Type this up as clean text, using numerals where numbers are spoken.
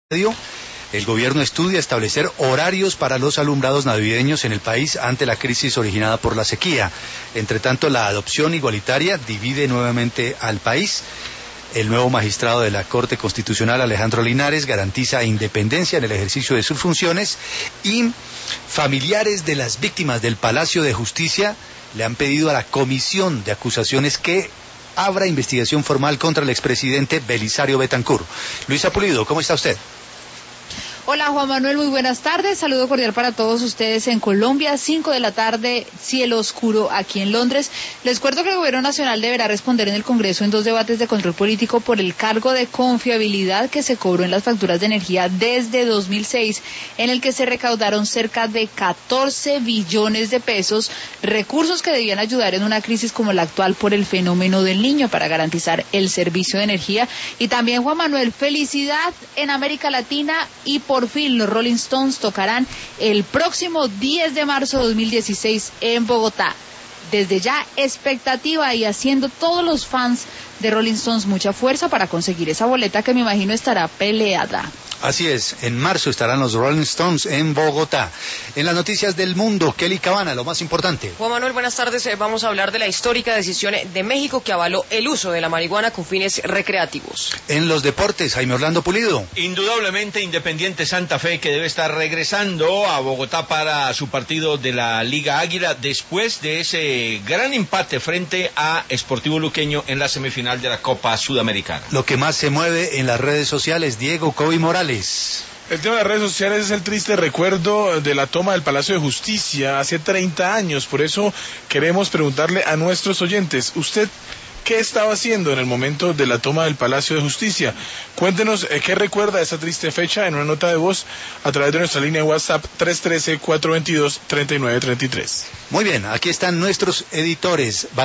El gobierno estudia establecer horarios para los alumbrados navideños en el país ante la crisis originada por la sequía. Entre tanto, la adopción igualitaria divide nuevamente al país. El nuevo magistrado de la Corte Constitucional, Alejandro Linares, garantiza independencia en el ejercicio de sus funciones y familiares de las víctimas del Palacio de Justicia le han pedido a la Comisión de Acusaciones que abra investigación formal contra el expresidente Belisario Betancur. Luisa Pulido, ¿cómo está usted? Hola Juan Manuel, muy buenas tardes, saludo cordial para todos ustedes en Colombia, 5 de la tarde, cielo oscuro aquí en Londres. Les cuento que el Gobierno Nacional deberá responder en el Congreso en 2 debates de control político por el cargo de confiabilidad que se cobró en las facturas de energía desde 2006, en el que se recaudaron cerca de 14 billones de pesos, recursos que debían ayudar en una crisis como la actual por el fenómeno del Niño para garantizar el servicio de energía. Y también, Juan Manuel, felicidad en América Latina y por fin los Rolling Stones tocarán el próximo 10 de marzo de 2016 en Bogotá. Desde ya, expectativa y haciendo todos los fans de Rolling Stones mucha fuerza para conseguir esa boleta que me imagino estará peleada. Así es, en marzo estarán los Rolling Stones en Bogotá. En las noticias del mundo, Kelly Cabana, lo más importante. Juan Manuel, buenas tardes. Vamos a hablar de la histórica decisión de México que avaló el uso de la marihuana con fines recreativos. En los deportes, Jaime Orlando Pulido. Indudablemente Independiente Santa Fe, que debe estar regresando a Bogotá para su partido de la Liga Águila después de ese gran empate frente a Sportivo Luqueño en la semifinal de la Copa Sudamericana. Lo que más se mueve en las redes sociales, Diego Kobe Morales. El tema de las redes sociales es el triste recuerdo de la toma del Palacio de Justicia hace 30 años. Por eso queremos preguntarle a nuestros oyentes, ¿usted qué estaba haciendo en el momento de la toma del Palacio de Justicia? Cuéntenos qué recuerda esa triste fecha en una nota de voz a través de nuestra línea de WhatsApp 313-422-3933. Muy bien, aquí están nuestros editores.